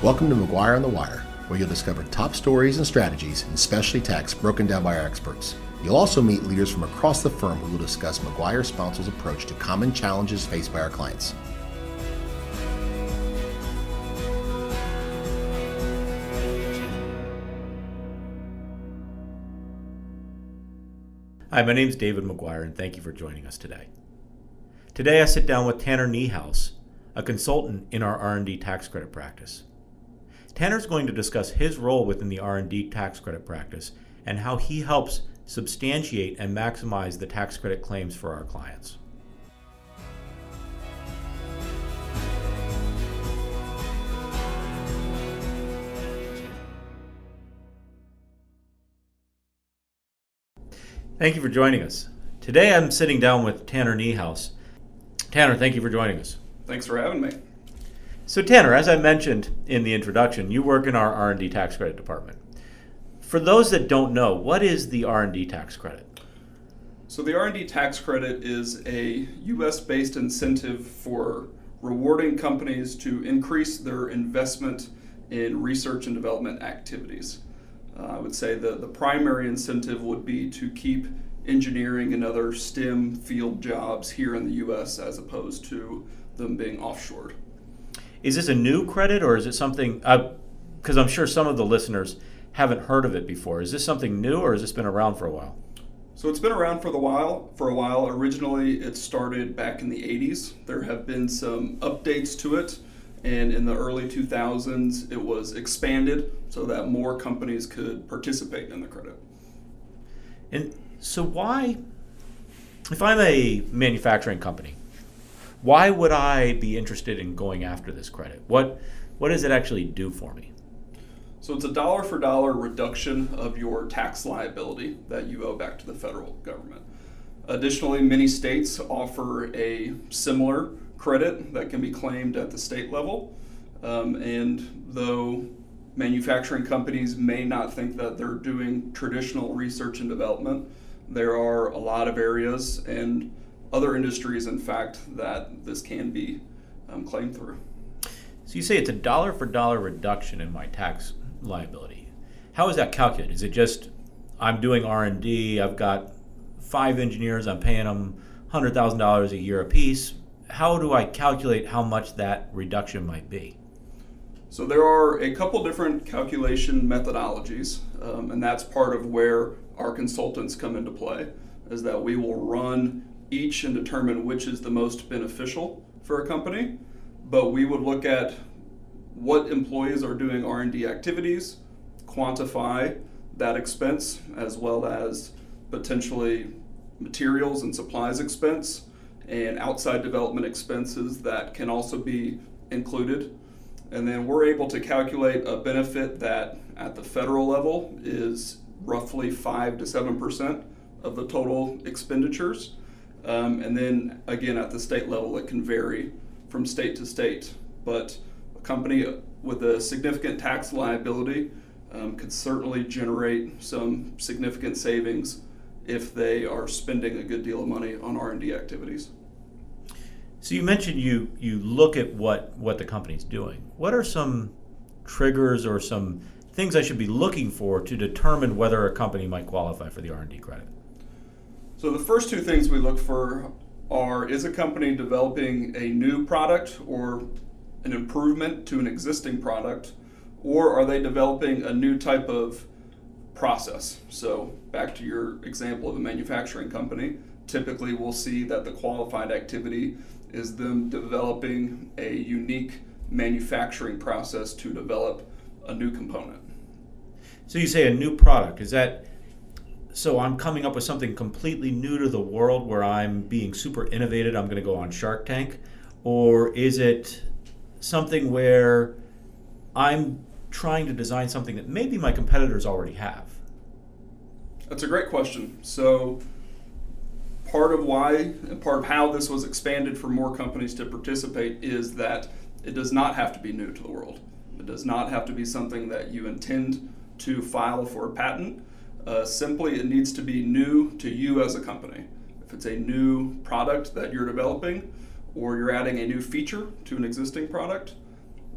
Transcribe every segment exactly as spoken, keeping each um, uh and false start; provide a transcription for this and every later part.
Welcome to McGuire on the Wire, where you'll discover top stories and strategies in specialty tax broken down by our experts. You'll also meet leaders from across the firm who will discuss McGuire Sponsol's approach to common challenges faced by our clients. Hi, my name is David McGuire, and thank you for joining us today. Today I sit down with Tanner Niehaus, a consultant in our R and D tax credit practice. Tanner is going to discuss his role within the R and D tax credit practice and how he helps substantiate and maximize the tax credit claims for our clients. Thank you for joining us. Today I'm sitting down with Tanner Niehaus. Tanner, thank you for joining us. Thanks for having me. So Tanner, as I mentioned in the introduction, you work in our R and D tax credit department. For those that don't know, what is the R and D tax credit? So the R and D tax credit is a U S-based incentive for rewarding companies to increase their investment in research and development activities. Uh, I would say the, the primary incentive would be to keep engineering and other STEM field jobs here in the U S as opposed to them being offshored. Is this a new credit, or is it something, because uh, I'm sure some of the listeners haven't heard of it before. Is this something new, or has this been around for a while? So it's been around for the while. For a while. Originally, it started back in the eighties. There have been some updates to it, and in the early two thousands, it was expanded so that more companies could participate in the credit. And so why, if I'm a manufacturing company, why would I be interested in going after this credit? What what does it actually do for me? So it's a dollar for dollar reduction of your tax liability that you owe back to the federal government. Additionally, many states offer a similar credit that can be claimed at the state level. Um, and though manufacturing companies may not think that they're doing traditional research and development, there are a lot of areas and other industries, in fact, that this can be um, claimed through. So you say it's a dollar for dollar reduction in my tax liability. How is that calculated? Is it just I'm doing R and D, I've got five engineers, I'm paying them one hundred thousand dollars a year apiece. How do I calculate how much that reduction might be? So there are a couple different calculation methodologies, um, and that's part of where our consultants come into play, is that we will run each and determine which is the most beneficial for a company, but we would look at what employees are doing R and D activities, quantify that expense, as well as potentially materials and supplies expense and outside development expenses that can also be included. And then we're able to calculate a benefit that at the federal level is roughly five to seven percent of the total expenditures. Um, and then again, at the state level, it can vary from state to state. But a company with a significant tax liability um, could certainly generate some significant savings if they are spending a good deal of money on R and D activities. So you mentioned you you look at what, what the company's doing. What are some triggers or some things I should be looking for to determine whether a company might qualify for the R and D credit? So the first two things we look for are, is a company developing a new product or an improvement to an existing product, or are they developing a new type of process? So back to your example of a manufacturing company, typically we'll see that the qualified activity is them developing a unique manufacturing process to develop a new component. So you say a new product, is that, so I'm coming up with something completely new to the world where I'm being super innovative, I'm going to go on Shark Tank? Or is it something where I'm trying to design something that maybe my competitors already have? That's a great question. So part of why and part of how this was expanded for more companies to participate is that it does not have to be new to the world. It does not have to be something that you intend to file for a patent. Uh, simply, it needs to be new to you as a company. If it's a new product that you're developing, or you're adding a new feature to an existing product,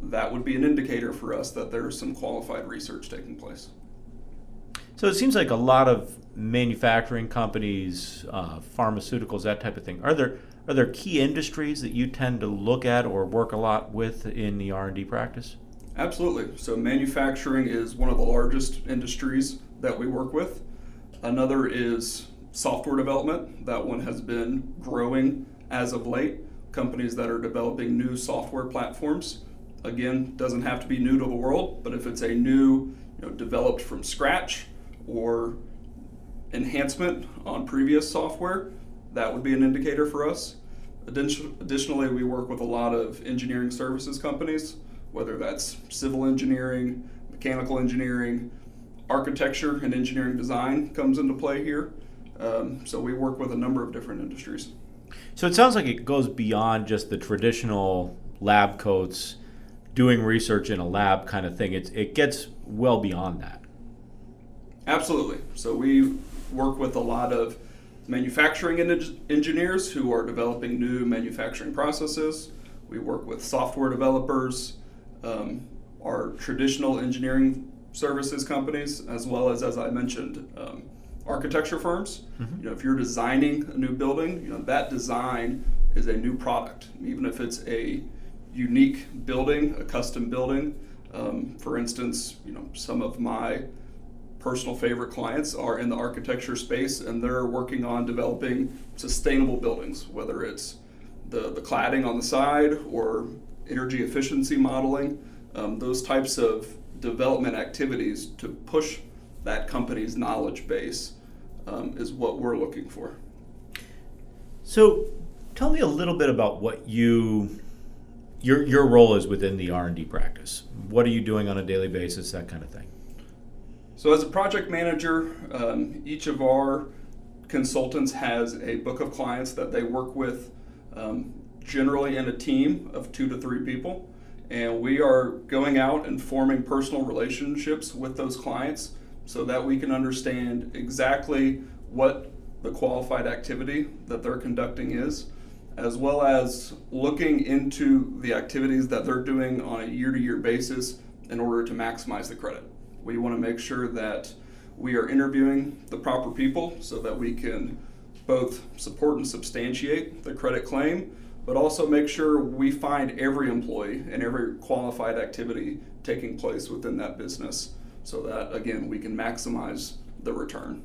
that would be an indicator for us that there's some qualified research taking place. So it seems like a lot of manufacturing companies, uh, pharmaceuticals, that type of thing. Are there are there key industries that you tend to look at or work a lot with in the R and D practice? Absolutely. So manufacturing is one of the largest industries that we work with. Another is software development. That one has been growing as of late. Companies that are developing new software platforms. Again, doesn't have to be new to the world, but if it's a new, you know, developed from scratch or enhancement on previous software, that would be an indicator for us. Additionally, we work with a lot of engineering services companies, whether that's civil engineering, mechanical engineering, architecture and engineering design comes into play here. Um, so we work with a number of different industries. So it sounds like it goes beyond just the traditional lab coats, doing research in a lab kind of thing. It, it gets well beyond that. Absolutely. So we work with a lot of manufacturing en- engineers who are developing new manufacturing processes. We work with software developers, um, our traditional engineering services companies, as well as, as I mentioned, um, architecture firms. Mm-hmm. You know, if you're designing a new building, you know, that design is a new product, even if it's a unique building, a custom building. Um, for instance, you know, some of my personal favorite clients are in the architecture space, and they're working on developing sustainable buildings, whether it's the, the cladding on the side or energy efficiency modeling, um, those types of development activities to push that company's knowledge base um, is what we're looking for. So tell me a little bit about what you your your role is within the R and D practice. What are you doing on a daily basis, that kind of thing? So as a project manager, um, each of our consultants has a book of clients that they work with, um, generally in a team of two to three people. And we are going out and forming personal relationships with those clients so that we can understand exactly what the qualified activity that they're conducting is, as well as looking into the activities that they're doing on a year-to-year basis in order to maximize the credit. We want to make sure that we are interviewing the proper people so that we can both support and substantiate the credit claim, but also make sure we find every employee and every qualified activity taking place within that business so that, again, we can maximize the return.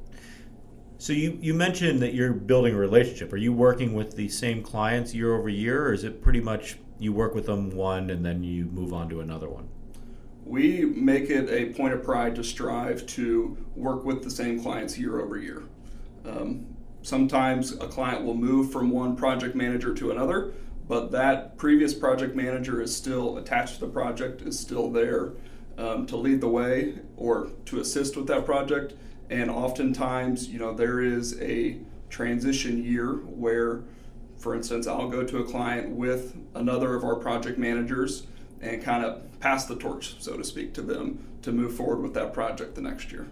So you, you mentioned that you're building a relationship. Are you working with the same clients year over year, or is it pretty much you work with them one and then you move on to another one? We make it a point of pride to strive to work with the same clients year over year. Um, sometimes a client will move from one project manager to another, but that previous project manager is still attached to the project, is still there um, to lead the way or to assist with that project. And oftentimes, you know, there is a transition year where, for instance, I'll go to a client with another of our project managers and kind of pass the torch, so to speak, to them to move forward with that project the next year.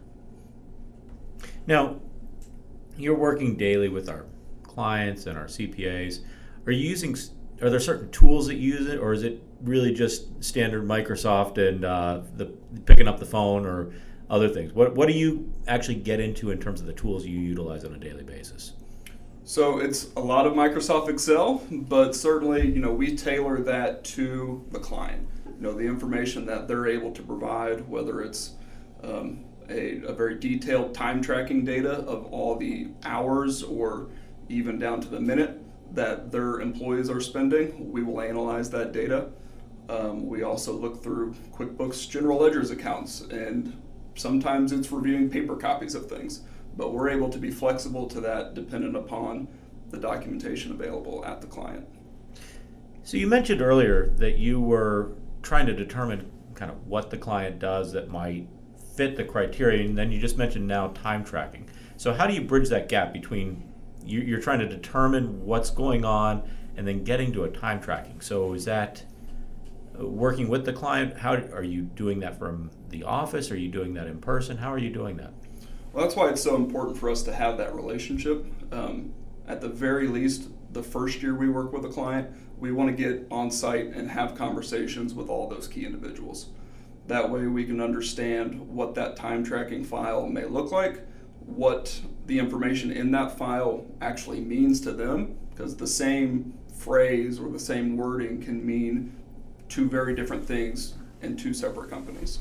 Now, you're working daily with our clients and our C P As. Are you using, are there certain tools that you use it, or is it really just standard Microsoft and uh, the picking up the phone or other things? What what do you actually get into in terms of the tools you utilize on a daily basis? So it's a lot of Microsoft Excel, but certainly, you know, we tailor that to the client. You know, the information that they're able to provide, whether it's um, a, a very detailed time tracking data of all the hours or even down to the minute that their employees are spending, we will analyze that data. Um, we also look through QuickBooks General Ledger's accounts, and sometimes it's reviewing paper copies of things. But we're able to be flexible to that dependent upon the documentation available at the client. So you mentioned earlier that you were trying to determine kind of what the client does that might fit the criteria, and then you just mentioned now time tracking. So how do you bridge that gap between you, you're trying to determine what's going on and then getting to a time tracking? So is that working with the client? How are you doing that from the office? Are you doing that in person? How are you doing that? Well, that's why it's so important for us to have that relationship. Um, at the very least, the first year we work with a client, we want to get on site and have conversations with all those key individuals. That way we can understand what that time tracking file may look like, what the information in that file actually means to them, because the same phrase or the same wording can mean two very different things in two separate companies.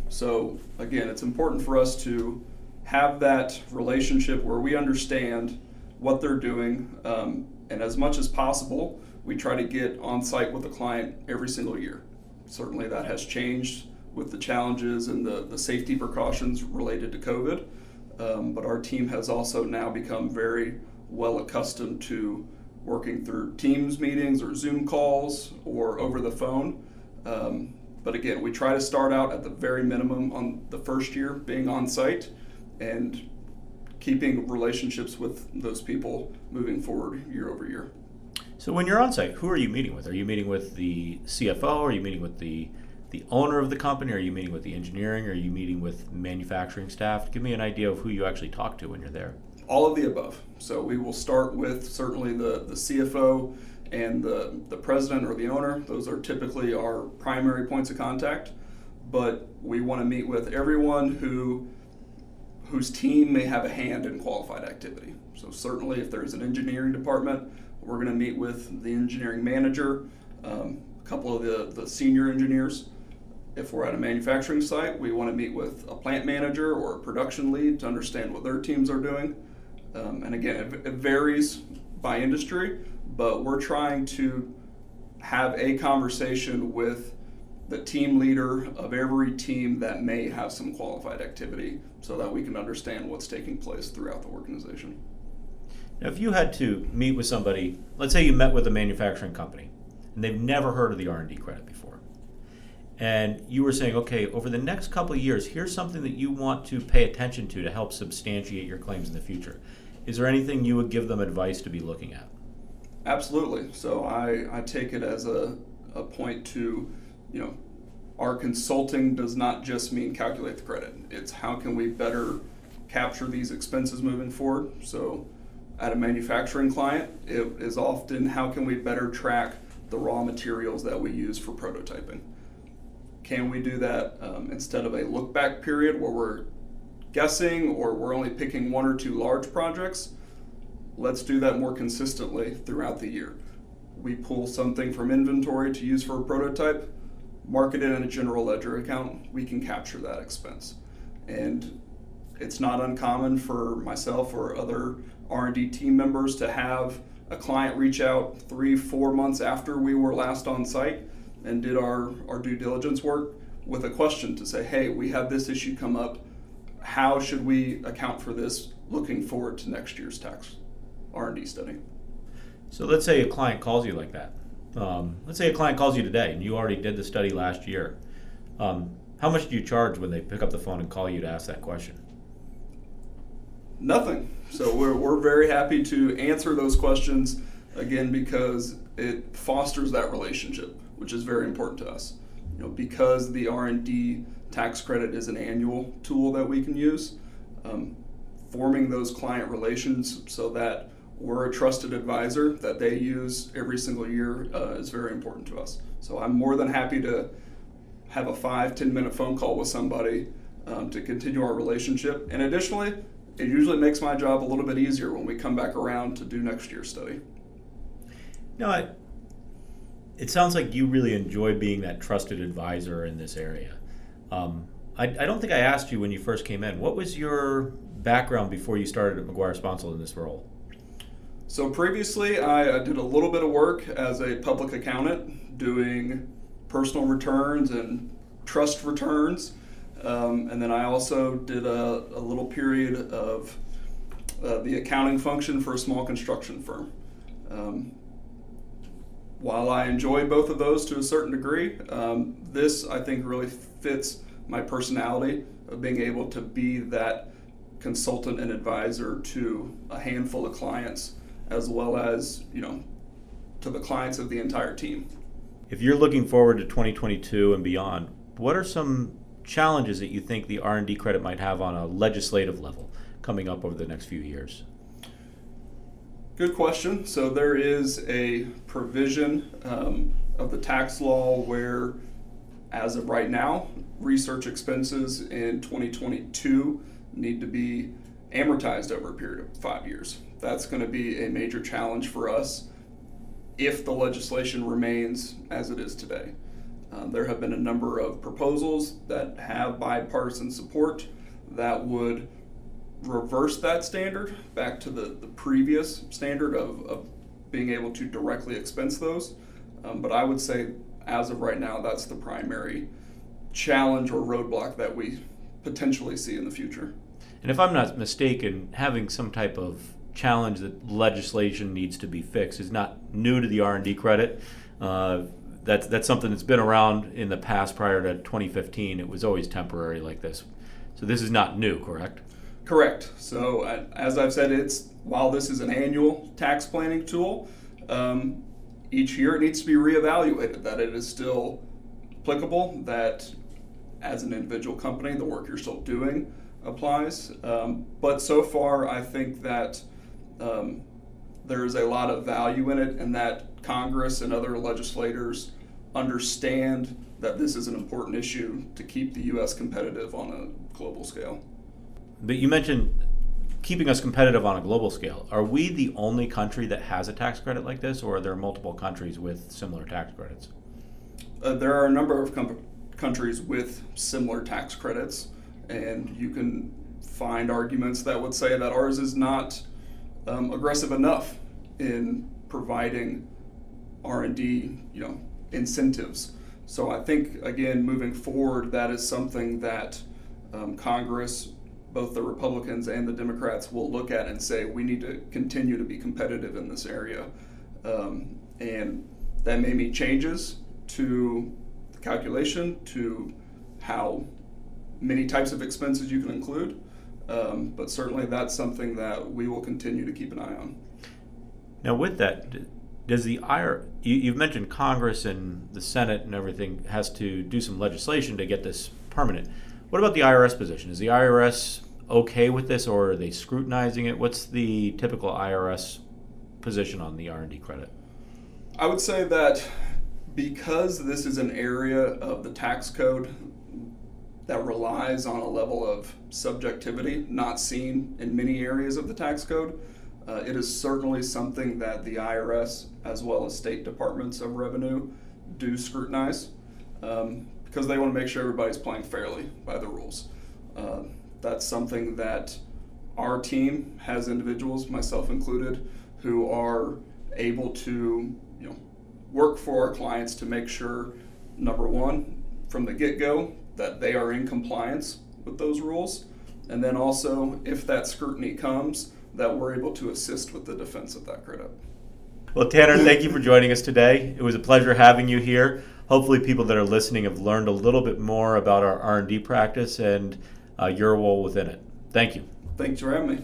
So again, it's important for us to have that relationship where we understand what they're doing, um, and as much as possible, we try to get on site with the client every single year. Certainly that has changed with the challenges and the, the safety precautions related to COVID, um, but our team has also now become very well accustomed to working through Teams meetings or Zoom calls or over the phone. Um, but again, we try to start out at the very minimum on the first year being on site and keeping relationships with those people moving forward year over year. So when you're on site, who are you meeting with? Are you meeting with the C F O? Are you meeting with the the owner of the company? Are you meeting with the engineering? Are you meeting with manufacturing staff? Give me an idea of who you actually talk to when you're there. All of the above. So we will start with certainly the, the C F O and the, the president or the owner. Those are typically our primary points of contact, but we want to meet with everyone who whose team may have a hand in qualified activity. So certainly if there's an engineering department, we're going to meet with the engineering manager, um, a couple of the, the senior engineers. If we're at a manufacturing site, we want to meet with a plant manager or a production lead to understand what their teams are doing. Um, and again, it, it varies by industry, but we're trying to have a conversation with the team leader of every team that may have some qualified activity so that we can understand what's taking place throughout the organization. Now, if you had to meet with somebody, let's say you met with a manufacturing company and they've never heard of the R and D credit before, and you were saying, okay, over the next couple of years, here's something that you want to pay attention to to help substantiate your claims in the future. Is there anything you would give them advice to be looking at? Absolutely. So I, I take it as a, a point to, you know, our consulting does not just mean calculate the credit. It's how can we better capture these expenses moving forward. So at a manufacturing client, it is often how can we better track the raw materials that we use for prototyping. Can we do that um, instead of a look back period where we're guessing or we're only picking one or two large projects? Let's do that more consistently throughout the year. We pull something from inventory to use for a prototype, mark it in a general ledger account, we can capture that expense. And it's not uncommon for myself or other R and D team members to have a client reach out three, four months after we were last on site and did our, our due diligence work with a question to say, hey, we have this issue come up. How should we account for this looking forward to next year's tax R and D study? So let's say a client calls you like that. Um, let's say a client calls you today and you already did the study last year. Um, how much do you charge when they pick up the phone and call you to ask that question? Nothing. So we're, we're very happy to answer those questions, again, because it fosters that relationship, which is very important to us. You know, because the R and D tax credit is an annual tool that we can use, um, forming those client relations so that we're a trusted advisor that they use every single year uh, is very important to us. So I'm more than happy to have a five, ten minute phone call with somebody um, to continue our relationship. And additionally, it usually makes my job a little bit easier when we come back around to do next year's study. No, I, it sounds like you really enjoy being that trusted advisor in this area. Um, I, I don't think I asked you when you first came in, what was your background before you started at McGuire Sponsel in this role? So previously, I, I did a little bit of work as a public accountant doing personal returns and trust returns. Um, and then I also did a, a little period of uh, the accounting function for a small construction firm. Um, while I enjoy both of those to a certain degree, um, this I think really fits my personality of being able to be that consultant and advisor to a handful of clients, as well as, you know, to the clients of the entire team. If you're looking forward to twenty twenty-two and beyond, what are some challenges that you think the R and D credit might have on a legislative level coming up over the next few years? Good question. So there is a provision um, of the tax law where, as of right now, research expenses in twenty twenty-two need to be amortized over a period of five years. That's going to be a major challenge for us if the legislation remains as it is today. Um, there have been a number of proposals that have bipartisan support that would reverse that standard back to the, the previous standard of, of being able to directly expense those. Um, but I would say, as of right now, that's the primary challenge or roadblock that we potentially see in the future. And if I'm not mistaken, having some type of challenge that legislation needs to be fixed is not new to the R and D credit. Uh, that's that's something that's been around in the past. Prior to twenty fifteen, it was always temporary like this. So this is not new, correct? Correct. So uh, as I've said, it's while this is an annual tax planning tool, um, each year it needs to be reevaluated that it is still applicable, that as an individual company, the work you're still doing applies. Um, but so far, I think that um, there's a lot of value in it, and that Congress and other legislators understand that this is an important issue to keep the U S competitive on a global scale. But you mentioned keeping us competitive on a global scale. Are we the only country that has a tax credit like this, or are there multiple countries with similar tax credits? Uh, there are a number of com- countries with similar tax credits, and you can find arguments that would say that ours is not um, aggressive enough in providing R and D, you know, incentives. So I think, again, moving forward, that is something that um, Congress, both the Republicans and the Democrats, will look at and say, we need to continue to be competitive in this area. Um, and that may mean changes to the calculation, to how many types of expenses you can include. Um, but certainly that's something that we will continue to keep an eye on. Now with that, does the I R S, you, you've mentioned Congress and the Senate and everything has to do some legislation to get this permanent. What about the I R S position? Is the I R S okay with this, or are they scrutinizing it? What's the typical I R S position on the R and D credit? I would say that because this is an area of the tax code that relies on a level of subjectivity not seen in many areas of the tax code, uh, it is certainly something that the I R S, as well as state departments of revenue, do scrutinize um, because they want to make sure everybody's playing fairly by the rules. Uh, that's something that our team has individuals, myself included, who are able to, you know, work for our clients to make sure, number one, from the get-go, that they are in compliance with those rules, and then also, if that scrutiny comes, that we're able to assist with the defense of that credit. Well, Tanner, thank you for joining us today. It was a pleasure having you here. Hopefully people that are listening have learned a little bit more about our R and D practice and uh, your role within it. Thank you. Thanks for having me.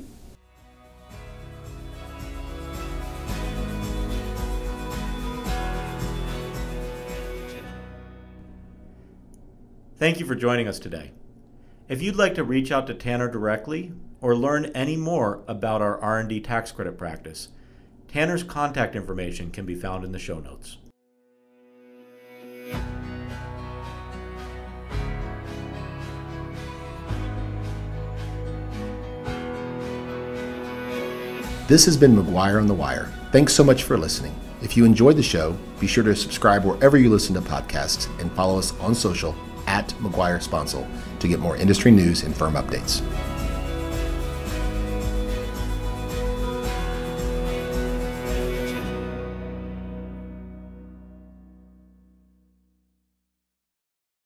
Thank you for joining us today. If you'd like to reach out to Tanner directly or learn any more about our R and D tax credit practice, Tanner's contact information can be found in the show notes. This has been McGuire on the Wire. Thanks so much for listening. If you enjoyed the show, be sure to subscribe wherever you listen to podcasts and follow us on social at McGuire Sponsel to get more industry news and firm updates.